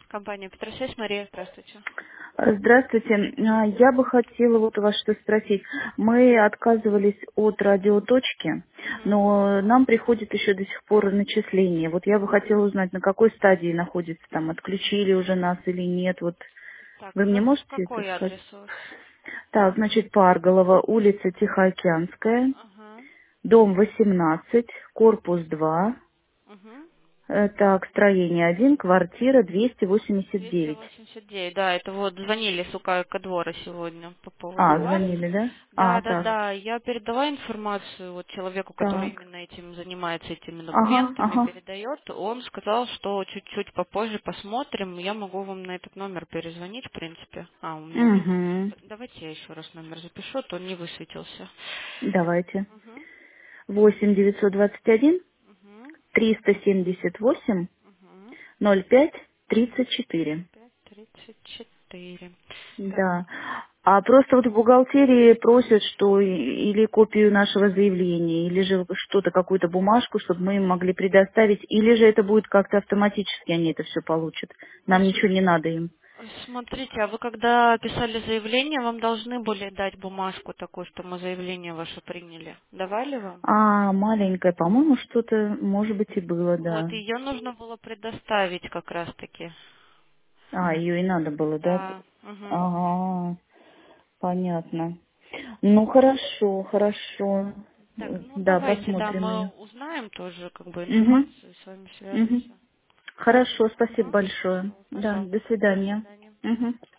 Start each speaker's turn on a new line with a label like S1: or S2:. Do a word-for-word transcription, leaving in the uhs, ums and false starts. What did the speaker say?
S1: Компания Петросвязь, Мария, здравствуйте.
S2: Э, Здравствуйте. А, Я бы хотела вот у вас что спросить. Мы отказывались от радиоточки,
S1: Мгм.
S2: но нам приходит еще до сих пор начисление. Вот я бы хотела узнать, на какой стадии находится там, отключили уже нас или нет. Вот
S1: Так,
S2: вы
S1: у
S2: мне
S1: вас
S2: можете это
S1: какой
S2: сказать?
S1: адрес у вас?
S2: Так, значит, Парголова, улица Тихоокеанская,
S1: Ага.
S2: дом восемнадцать, корпус два.
S1: Угу.
S2: Э, Так, строение один, квартира двести восемьдесят
S1: двести
S2: девять.
S1: восемьдесят девять, да, это вот звонили с УК двора сегодня по поводу
S2: А,
S1: вас.
S2: звонили, да?
S1: Да,
S2: А,
S1: да,
S2: так,
S1: да, я передала информацию вот человеку, который
S2: так.
S1: именно этим занимается, этими
S2: Ага,
S1: документами,
S2: ага.
S1: передает. Он сказал, что чуть-чуть попозже посмотрим. Я могу вам на этот номер перезвонить, в принципе. А, у меня уже номер.
S2: Угу.
S1: Давайте я еще раз номер запишу, а то он не высветился.
S2: Давайте.
S1: Угу.
S2: Восемь девятьсот двадцать один
S1: Угу.
S2: триста семьдесят восемь
S1: Угу.
S2: ноль пять тридцать четыре.
S1: пять тридцать четыре. Так.
S2: Да. А просто вот в бухгалтерии просят, что и- или копию нашего заявления, или же что-то, какую-то бумажку, чтобы мы им могли предоставить, или же это будет как-то автоматически, они это все получат. Нам ничего не надо им.
S1: Смотрите, а вы когда писали заявление, вам должны были дать бумажку такую, что мы заявление ваше приняли. Давали вам?
S2: А, маленькая, по-моему, что-то, может быть, и было,
S1: Вот,
S2: да.
S1: ее нужно было предоставить как раз-таки.
S2: А, ее и надо было, да?
S1: Да. Угу.
S2: Ага, понятно. Ну, хорошо, хорошо.
S1: Так, ну
S2: Да,
S1: давайте, да,
S2: посмотрим
S1: мы
S2: ее.
S1: узнаем тоже как бы
S2: Угу,
S1: информацию и с вами
S2: угу.
S1: свяжемся.
S2: Хорошо, спасибо
S1: Угу.
S2: большое.
S1: Все,
S2: Да, до
S1: пожалуйста. До
S2: свидания.
S1: свидания.
S2: Угу.